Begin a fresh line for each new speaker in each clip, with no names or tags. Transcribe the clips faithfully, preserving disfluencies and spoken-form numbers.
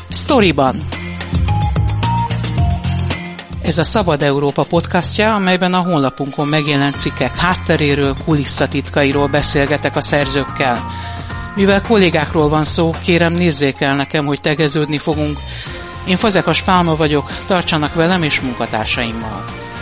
Sztoriban. Ez a Szabad Európa podcastja, amelyben a honlapunkon megjelent cikkek hátteréről, kulisszatitkairól beszélgetek a szerzőkkel. Mivel kollégákról van szó, kérem nézzék el nekem, hogy tegeződni fogunk. Én Fazekas Pálma vagyok, tartsanak velem és munkatársaimmal.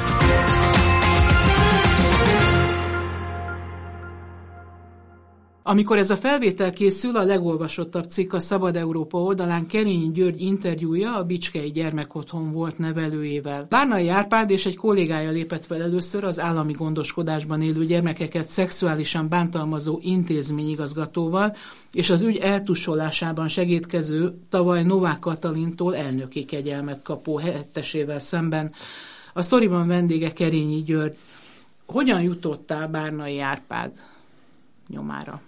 Amikor ez a felvétel készül, a legolvasottabb cikk a Szabad Európa oldalán Kerényi György interjúja a Bicskei Gyermekotthon volt nevelőjével. Bárnai Árpád és egy kollégája lépett fel először az állami gondoskodásban élő gyermekeket szexuálisan bántalmazó intézményigazgatóval, és az ügy eltussolásában segítkező tavaly Novák Katalintól elnöki kegyelmet kapó helyettesével szemben. A sztoriban vendége Kerényi György. Hogyan jutottál Bárnai Árpád nyomára?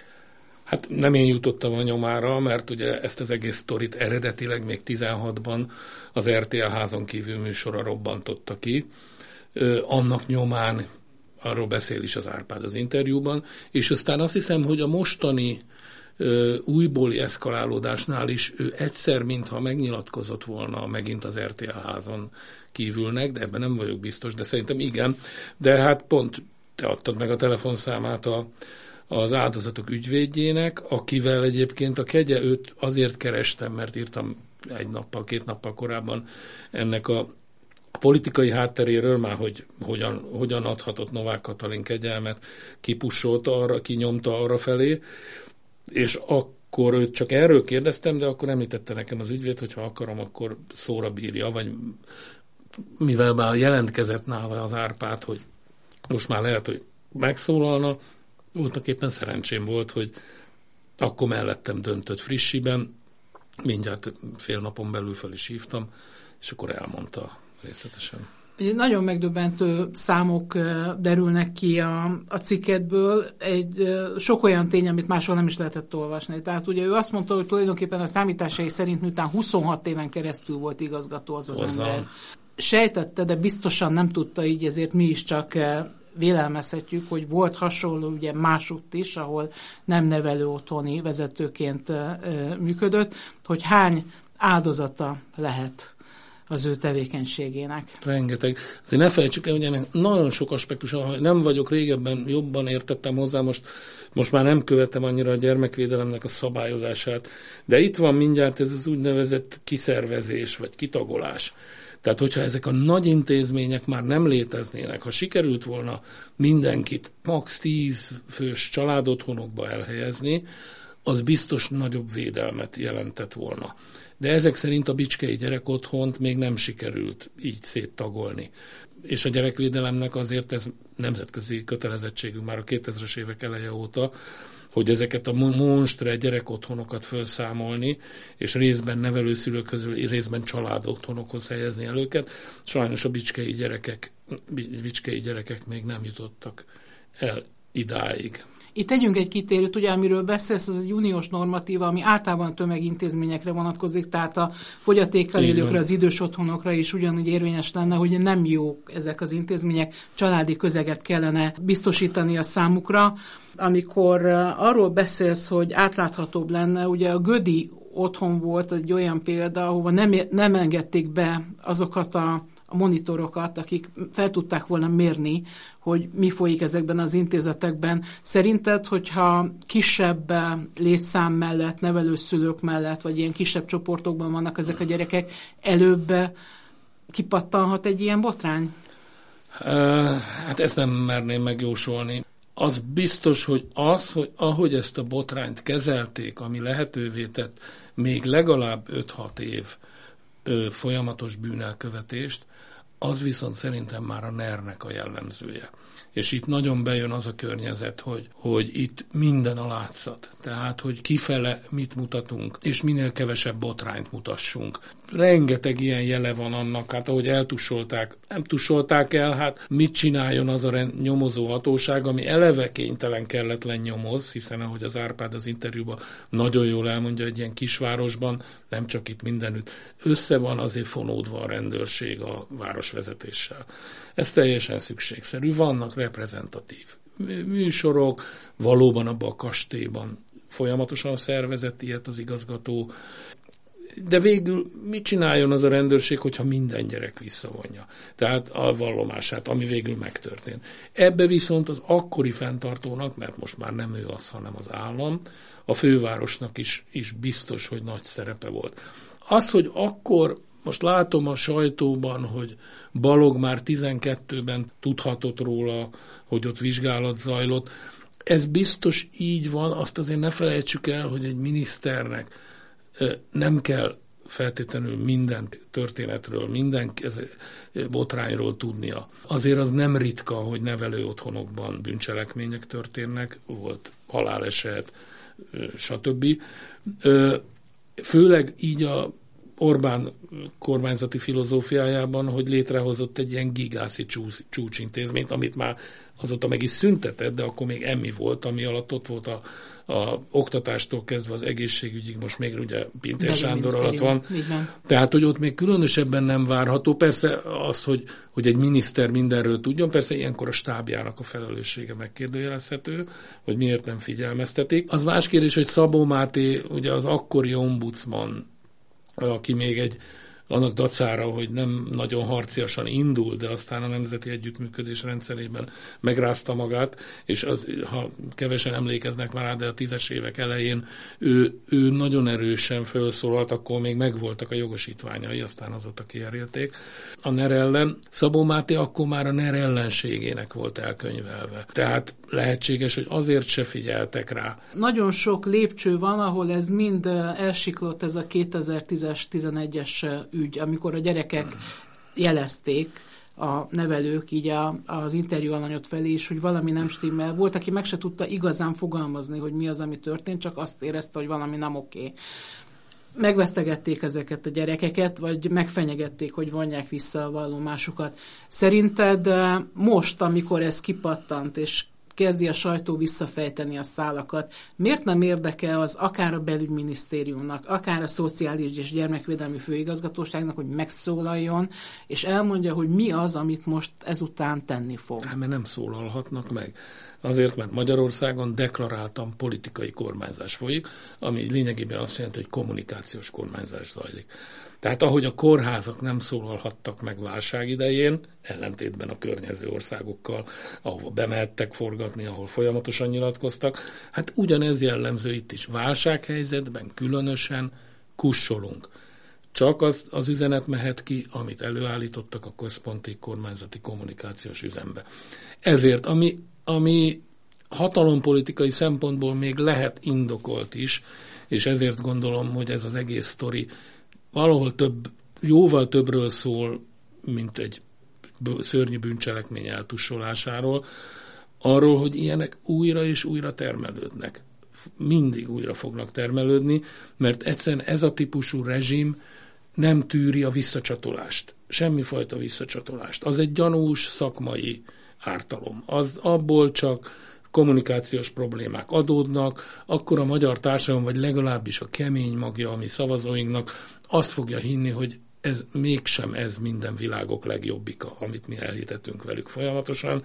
Hát nem én jutottam a nyomára, mert ugye ezt az egész sztorit eredetileg még tizenhatban az er té el házon kívül műsora robbantotta ki. Ö, annak nyomán, arról beszél is az Árpád az interjúban, és aztán azt hiszem, hogy a mostani ö, újbóli eszkalálódásnál is ő egyszer, mintha megnyilatkozott volna megint az er té el házon kívülnek, de ebben nem vagyok biztos, de szerintem igen. De hát pont te adtad meg a telefonszámát a az áldozatok ügyvédjének, akivel egyébként a kegye, őt azért kerestem, mert írtam egy nappal, két nappal korábban ennek a politikai hátteréről, már hogy hogyan, hogyan adhatott Novák Katalin kegyelmet, kipussolta arra, kinyomta arra felé, és akkor őt csak erről kérdeztem, de akkor említette nekem az ügyvéd, hogy ha akarom, akkor szóra bírja, vagy mivel már jelentkezett nála az Árpád, hogy most már lehet, hogy megszólalna, voltak éppen szerencsém volt, hogy akkor mellettem döntött frissiben, mindjárt fél napon belül fel is hívtam, és akkor elmondta részletesen.
Nagyon megdöbbentő számok derülnek ki a, a cikketből, egy sok olyan tény, amit máshol nem is lehetett olvasni. Tehát ugye ő azt mondta, hogy tulajdonképpen a számításai szerint miután huszonhat éven keresztül volt igazgató az az
Hozzá. ember.
Sejtette, de biztosan nem tudta így, ezért mi is csak vélelmezhetjük, hogy volt hasonló ugye másutt is, ahol nem nevelő otthoni vezetőként működött, hogy hány áldozata lehet az ő tevékenységének.
Rengeteg. Azért ne felejtsük el, hogy ennek nagyon sok aspektus, ha nem vagyok régebben, jobban értettem hozzá, most, most már nem követem annyira a gyermekvédelemnek a szabályozását, de itt van mindjárt ez az úgynevezett kiszervezés, vagy kitagolás. Tehát, hogyha ezek a nagy intézmények már nem léteznének, ha sikerült volna mindenkit max. tíz fős családotthonokba elhelyezni, az biztos nagyobb védelmet jelentett volna. De ezek szerint a Bicskei Gyerekotthont még nem sikerült így széttagolni. És a gyerekvédelemnek azért ez nemzetközi kötelezettségünk már a kétezres évek eleje óta, hogy ezeket a monstre gyerekotthonokat felszámolni, és részben nevelőszülők közül, részben családotthonokhoz helyezni el őket. Sajnos a bicskei gyerekek, bicskei gyerekek még nem jutottak el idáig.
Itt tegyünk egy kitérőt, ugye, amiről beszélsz, az egy uniós normatíva, ami általában tömegintézményekre vonatkozik, tehát a fogyatékkal élőkre, az idős otthonokra is ugyanúgy érvényes lenne, hogy nem jók ezek az intézmények, családi közeget kellene biztosítani a számukra. Amikor arról beszélsz, hogy átláthatóbb lenne, ugye a Gödi otthon volt egy olyan példa, ahova nem, nem engedték be azokat a a monitorokat, akik fel tudták volna mérni, hogy mi folyik ezekben az intézetekben. Szerinted, hogyha kisebb létszám mellett, nevelőszülők mellett, vagy ilyen kisebb csoportokban vannak ezek a gyerekek, előbb kipattanhat egy ilyen botrány?
Hát ezt nem merném megjósolni. Az biztos, hogy az, hogy ahogy ezt a botrányt kezelték, ami lehetővé tett még legalább öt-hat év folyamatos bűnelkövetést, az viszont szerintem már a nernek a jellemzője. És itt nagyon bejön az a környezet, hogy, hogy itt minden a látszat. Tehát, hogy kifele mit mutatunk, és minél kevesebb botrányt mutassunk. Rengeteg ilyen jele van annak, hát ahogy eltussolták, nem tussolták el, hát mit csináljon az a rend, nyomozó hatóság, ami eleve kénytelen kelletlen nyomoz, hiszen ahogy az Árpád az interjúban nagyon jól elmondja, egy ilyen kisvárosban, nem csak itt mindenütt, össze van azért fonódva a rendőrség a városvezetéssel. Ez teljesen szükségszerű. Vannak reprezentatív műsorok, valóban abban a kastélyban folyamatosan szervezett ilyet az igazgató. de végül mit csináljon az a rendőrség, hogyha minden gyerek visszavonja? Tehát a vallomását, ami végül megtörtént. Ebbe viszont az akkori fenntartónak, mert most már nem ő az, hanem az állam, a fővárosnak is, is biztos, hogy nagy szerepe volt. Az, hogy akkor, most látom a sajtóban, hogy Balogh már tizenkettőben tudhatott róla, hogy ott vizsgálat zajlott. Ez biztos így van, azt azért ne felejtsük el, hogy egy miniszternek nem kell feltétlenül minden történetről, minden botrányról tudnia. Azért az nem ritka, hogy nevelő otthonokban bűncselekmények történnek, volt haláleset, stb. Főleg így a Orbán kormányzati filozófiájában, hogy létrehozott egy ilyen gigászi csúcsintézményt, amit már azóta meg is szüntetett, de akkor még emmi volt, ami alatt ott volt a, a oktatástól kezdve az egészségügyig, most még ugye Pintér Sándor alatt van. Tehát, hogy ott még különösebben nem várható. Persze az, hogy, hogy egy miniszter mindenről tudjon, persze ilyenkor a stábjának a felelőssége megkérdőjelezhető, hogy miért nem figyelmeztetik. Az más kérdés, hogy Szabó Máté, ugye az akkori ombudsman, aki még egy annak dacára, hogy nem nagyon harciasan indul, de aztán a nemzeti együttműködés rendszerében megrázta magát, és az, ha kevesen emlékeznek már rá, de a tízes évek elején ő, ő nagyon erősen felszólalt, akkor még megvoltak a jogosítványai, aztán azóta kiherélték a NER ellen. Szabó Máté akkor már a NER ellenségének volt elkönyvelve. Tehát lehetséges, hogy azért se figyeltek rá.
Nagyon sok lépcső van, ahol ez mind elsiklott, ez a kétezer-tízes, tizenegyes ügy, amikor a gyerekek jelezték, a nevelők így a, az interjú alanyot felé is, hogy valami nem stimmel. Volt, aki meg se tudta igazán fogalmazni, hogy mi az, ami történt, csak azt érezte, hogy valami nem oké. Megvesztegették ezeket a gyerekeket, vagy megfenyegették, hogy vonják vissza a vallomásukat. Szerinted most, amikor ez kipattant, és kezdi a sajtó visszafejteni a szálakat. Miért nem érdekel az akár a belügyminisztériumnak, akár a Szociális és Gyermekvédelmi Főigazgatóságnak, hogy megszólaljon, és elmondja, hogy mi az, amit most ezután tenni fog?
Hát, mert nem szólalhatnak meg. Azért, mert Magyarországon deklaráltan politikai kormányzás folyik, ami lényegében azt jelenti, hogy kommunikációs kormányzás zajlik. Tehát ahogy a kórházak nem szólalhattak meg válság idején, ellentétben a környező országokkal, ahova bemehettek forgatni, ahol folyamatosan nyilatkoztak, hát ugyanez jellemző itt is. Válsághelyzetben különösen kussolunk. Csak az, az üzenet mehet ki, amit előállítottak a központi kormányzati kommunikációs üzembe. Ezért, ami, ami hatalompolitikai szempontból még lehet indokolt is, és ezért gondolom, hogy ez az egész sztori valahol több, jóval többről szól, mint egy szörnyű bűncselekmény eltussolásáról, arról, hogy ilyenek újra és újra termelődnek. Mindig újra fognak termelődni, mert egyszerűen ez a típusú rezsim nem tűri a visszacsatolást. Semmifajta visszacsatolást. Az egy gyanús szakmai ártalom. Az abból csak kommunikációs problémák adódnak, akkor a magyar társadalom, vagy legalábbis a kemény magja, ami szavazóinknak azt fogja hinni, hogy ez mégsem ez minden világok legjobbika, amit mi elhitetünk velük folyamatosan.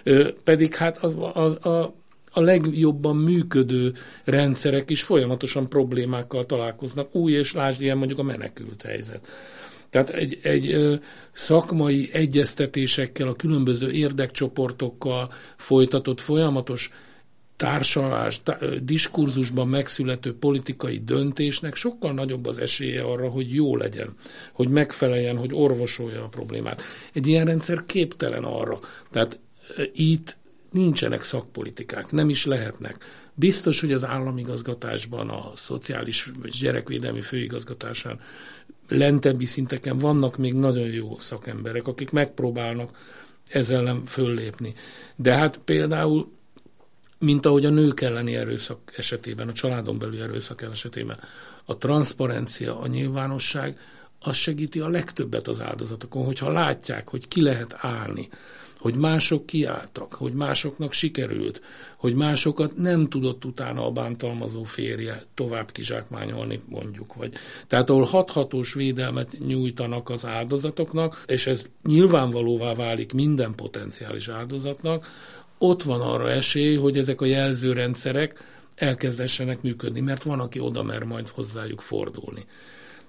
Pedig hát a, a, a, a legjobban működő rendszerek is folyamatosan problémákkal találkoznak. Új és lásd, ilyen mondjuk a menekült helyzet. Tehát egy, egy ö, szakmai egyeztetésekkel, a különböző érdekcsoportokkal folytatott folyamatos társalás, tá- diskurzusban megszülető politikai döntésnek sokkal nagyobb az esélye arra, hogy jó legyen, hogy megfeleljen, hogy orvosolja a problémát. Egy ilyen rendszer képtelen arra. Tehát ö, itt nincsenek szakpolitikák, nem is lehetnek. Biztos, hogy az államigazgatásban, a Szociális és Gyerekvédelmi Főigazgatásán lentebbi szinteken vannak még nagyon jó szakemberek, akik megpróbálnak ezzel ellen föllépni. De hát például, mint ahogy a nők elleni erőszak esetében, a családon belüli erőszak esetében, a transzparencia, a nyilvánosság, az segíti a legtöbbet az áldozatokon, hogyha látják, hogy ki lehet állni, hogy mások kiálltak, hogy másoknak sikerült, hogy másokat nem tudott utána a bántalmazó férje tovább kizsákmányolni, mondjuk. Vagy. Tehát ahol hathatós védelmet nyújtanak az áldozatoknak, és ez nyilvánvalóvá válik minden potenciális áldozatnak, ott van arra esély, hogy ezek a jelzőrendszerek elkezdessenek működni, mert van, aki oda mer majd hozzájuk fordulni.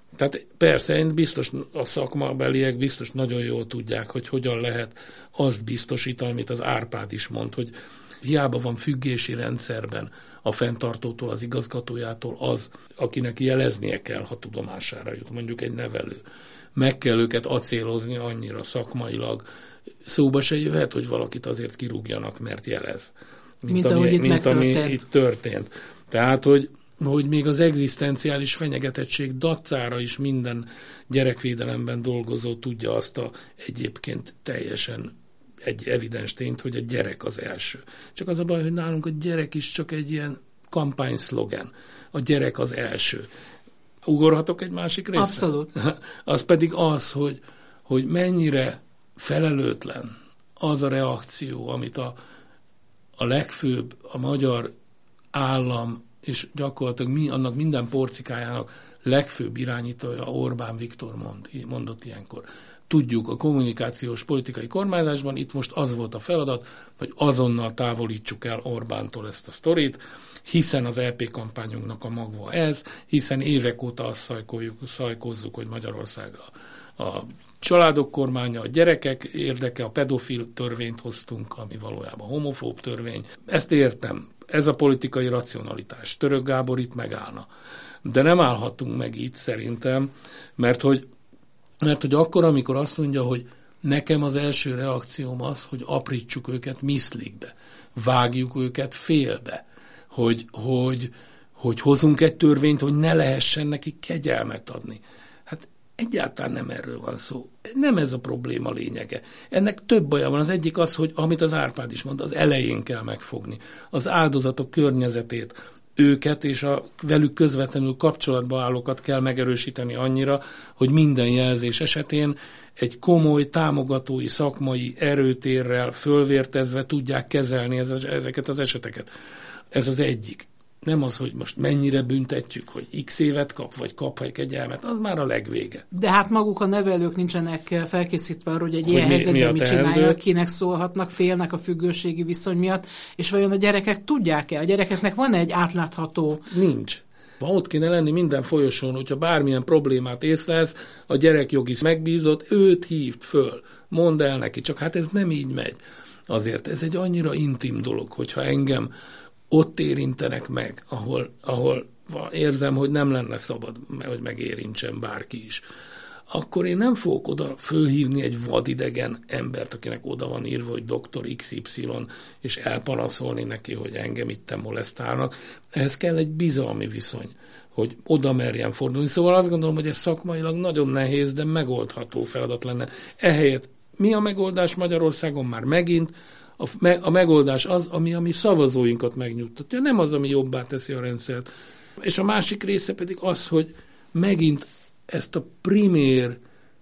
Tehát persze, én biztos a szakmabeliek biztos nagyon jól tudják, hogy hogyan lehet azt biztosítani, amit az Árpád is mond, hogy hiába van függési rendszerben a fenntartótól, az igazgatójától az, akinek jeleznie kell, ha tudomására jut, mondjuk egy nevelő. Meg kell őket acélozni annyira szakmailag. Szóba se jöhet, hogy valakit azért kirúgjanak, mert jelez. Mint,
mint
ami,
itt
mint ami itt történt. Tehát, hogy hogy még az egzisztenciális fenyegetettség dacára is minden gyerekvédelemben dolgozó tudja azt a egyébként teljesen egy evidens tényt, hogy a gyerek az első. Csak az a baj, hogy nálunk a gyerek is csak egy ilyen kampányszlogen. A gyerek az első. Ugorhatok egy másik részre?
Abszolút.
Az pedig az, hogy, hogy mennyire felelőtlen az a reakció, amit a, a legfőbb, a magyar állam és gyakorlatilag mi, annak minden porcikájának legfőbb irányítója Orbán Viktor mond, mondott ilyenkor. Tudjuk, a kommunikációs politikai kormányzásban itt most az volt a feladat, hogy azonnal távolítsuk el Orbántól ezt a sztorit, hiszen az é pé kampányunknak a magva ez, hiszen évek óta azt szajkoljuk, szajkozzuk, hogy Magyarország a, a családok kormánya, a gyerekek érdeke, a pedofil törvényt hoztunk, ami valójában homofób törvény. Ezt értem. Ez a politikai racionalitás. Török Gábor itt megállna. De nem állhatunk meg itt szerintem, mert hogy, mert hogy akkor, amikor azt mondja, hogy nekem az első reakcióm az, hogy aprítsuk őket miszlikbe, vágjuk őket félbe, hogy, hogy, hogy hozunk egy törvényt, hogy ne lehessen nekik kegyelmet adni. Hát egyáltalán nem erről van szó. Nem ez a probléma lényege. Ennek több baja van. Az egyik az, hogy amit az Árpád is mondta, az elején kell megfogni. Az áldozatok környezetét, őket és a velük közvetlenül kapcsolatba állókat kell megerősíteni annyira, hogy minden jelzés esetén egy komoly, támogatói, szakmai erőtérrel fölvértezve tudják kezelni ezeket az eseteket. Ez az egyik. Nem az, hogy most mennyire büntetjük, hogy x évet kap, vagy kap egy kegyelmet, az már a legvége.
De hát maguk a nevelők nincsenek felkészítve arra, hogy egy hogy ilyen mi, helyzetben mi mit csinálják, kinek szólhatnak, félnek a függőségi viszony miatt, és vajon a gyerekek tudják-e? A gyerekeknek van egy átlátható...
Nincs. Van, ott kéne lenni minden folyosón, hogyha bármilyen problémát észlelsz, a gyerekjogi megbízott, őt hívd föl, mondd el neki, csak hát ez nem így megy. Azért ez egy annyira intim dolog, hogyha engem ott érintenek meg, ahol, ahol érzem, hogy nem lenne szabad, hogy megérintsen bárki is, akkor én nem fogok oda fölhívni egy vadidegen embert, akinek oda van írva, hogy doktor iksz ipszilon, és elpanaszolni neki, hogy engem itt molesztálnak. Ehhez kell egy bizalmi viszony, hogy oda merjen fordulni. Szóval azt gondolom, hogy ez szakmailag nagyon nehéz, de megoldható feladat lenne. Ehelyett mi a megoldás Magyarországon már megint? A, me, a megoldás az, ami a mi szavazóinkat megnyugtatja, nem az, ami jobbá teszi a rendszert. És a másik része pedig az, hogy megint ezt a primér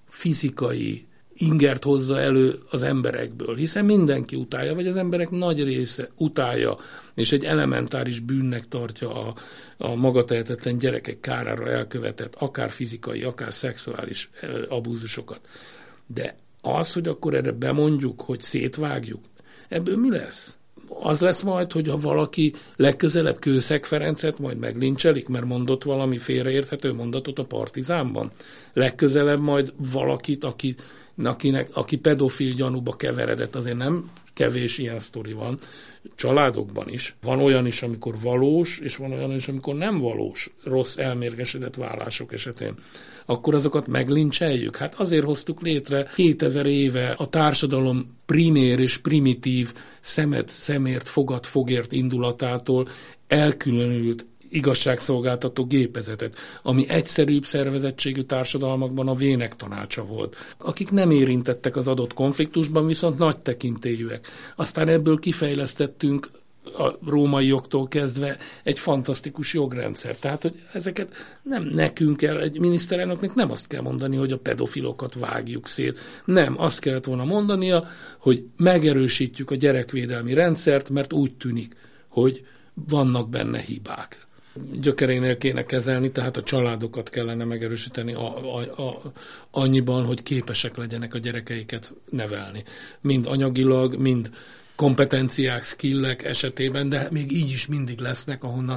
fizikai ingert hozza elő az emberekből, hiszen mindenki utálja, vagy az emberek nagy része utálja, és egy elementáris bűnnek tartja a, a magatehetetlen gyerekek kárára elkövetett, akár fizikai, akár szexuális abúzusokat. De az, hogy akkor erre bemondjuk, hogy szétvágjuk, ebből mi lesz? Az lesz majd, hogy ha valaki legközelebb Kőszeg Ferencet majd meglincselik, mert mondott valami félreérthető mondatot a Partizánban. Legközelebb majd valakit, aki, akinek, aki pedofil gyanúba keveredett, azért nem kevés ilyen sztori van, családokban is. Van olyan is, amikor valós, és van olyan is, amikor nem valós, rossz elmérgesedett vállások esetén. Akkor azokat meglincseljük. Hát azért hoztuk létre kétezer éve a társadalom primér és primitív szemet, szemért, fogad, fogért indulatától elkülönült igazságszolgáltató gépezetet, ami egyszerűbb szervezettségű társadalmakban a vének tanácsa volt. Akik nem érintettek az adott konfliktusban, viszont nagy tekintélyűek. Aztán ebből kifejlesztettünk a római jogtól kezdve egy fantasztikus jogrendszer. Tehát, hogy ezeket nem nekünk kell, egy miniszterelnöknek nem azt kell mondani, hogy a pedofilokat vágjuk szét. Nem, azt kellett volna mondania, hogy megerősítjük a gyerekvédelmi rendszert, mert úgy tűnik, hogy vannak benne hibák. Gyökerénél kéne kezelni, tehát a családokat kellene megerősíteni a, a, a, annyiban, hogy képesek legyenek a gyerekeiket nevelni. Mind anyagilag, mind kompetenciák, skillek esetében, de még így is mindig lesznek, ahonnan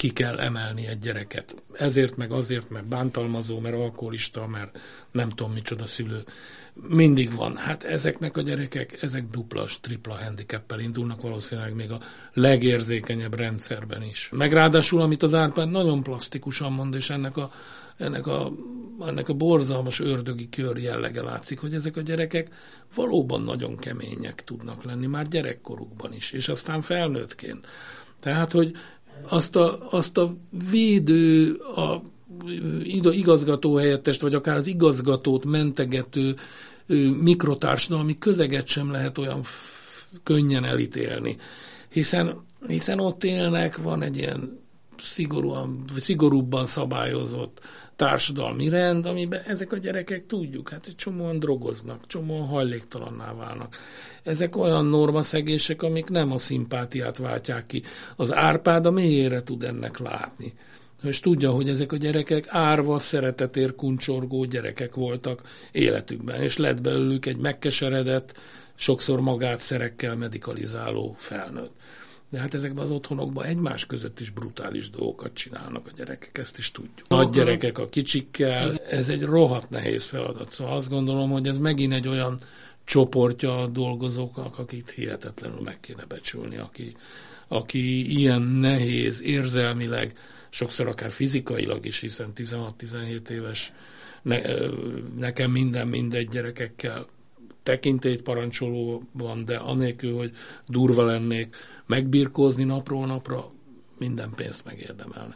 ki kell emelni egy gyereket. Ezért, meg azért, mert bántalmazó, mert alkoholista, mert nem tudom micsoda szülő. Mindig van. Hát ezeknek a gyerekek, ezek dupla, tripla handicappel indulnak valószínűleg még a legérzékenyebb rendszerben is. Meg ráadásul, amit az Árpád nagyon plastikusan mond, és ennek a, ennek a, ennek a borzalmas ördögi kör jellege látszik, hogy ezek a gyerekek valóban nagyon kemények tudnak lenni, már gyerekkorukban is, és aztán felnőttként. Tehát, hogy azt a, azt a védő, a igazgatóhelyettest, vagy akár az igazgatót mentegető mikrotársadalmi közeget sem lehet olyan f- könnyen elítélni. Hiszen, hiszen ott élnek, van egy ilyen szigorúan, szigorúbban szabályozott társadalmi rend, amiben ezek a gyerekek tudjuk, hát egy csomóan drogoznak, csomóan hajléktalanná válnak. Ezek olyan normaszegések, amik nem a szimpátiát váltják ki. Az Árpád a mélyére tud ennek látni. És tudja, hogy ezek a gyerekek árva, szeretetért kuncsorgó gyerekek voltak életükben, és lett belőlük egy megkeseredett, sokszor magát szerekkel medikalizáló felnőtt. De hát ezekben az otthonokban egymás között is brutális dolgokat csinálnak a gyerekek, ezt is tudjuk. Nagy gyerekek a kicsikkel, ez egy rohadt nehéz feladat. Szóval azt gondolom, hogy ez megint egy olyan csoportja a dolgozóknak, akit hihetetlenül meg kéne becsülni, aki, aki ilyen nehéz, érzelmileg, sokszor akár fizikailag is, hiszen tizenhat-tizenhét éves ne, nekem minden mindegy gyerekekkel tekintélyt parancsoló van, de anélkül, hogy durva lennék, megbirkózni napról napra, minden pénzt megérdemelne.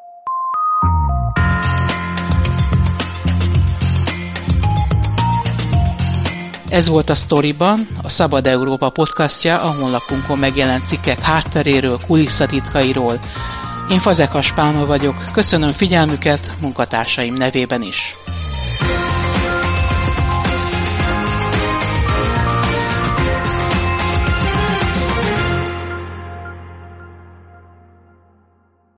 Ez volt a Sztoriban, a Szabad Európa podcastja, a honlapunkon megjelent cikkek hátteréről, kulisszatitkairól. Én Fazekas Pálma vagyok, köszönöm figyelmüket munkatársaim nevében is.